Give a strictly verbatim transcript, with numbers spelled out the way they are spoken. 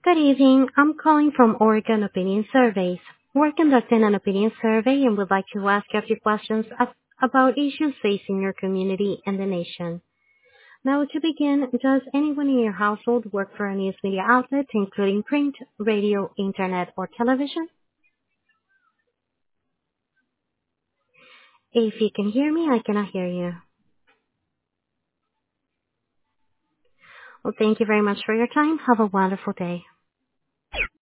Good evening. I'm calling from Oregon Opinion Surveys. We're conducting an opinion survey and would like to ask a few questions ab- about issues facing your community and the nation. Now, to begin, does anyone in your household work for a news media outlet, including print, radio, internet, or television? If you can hear me, I cannot hear you. Well, thank you very much for your time. Have a wonderful day.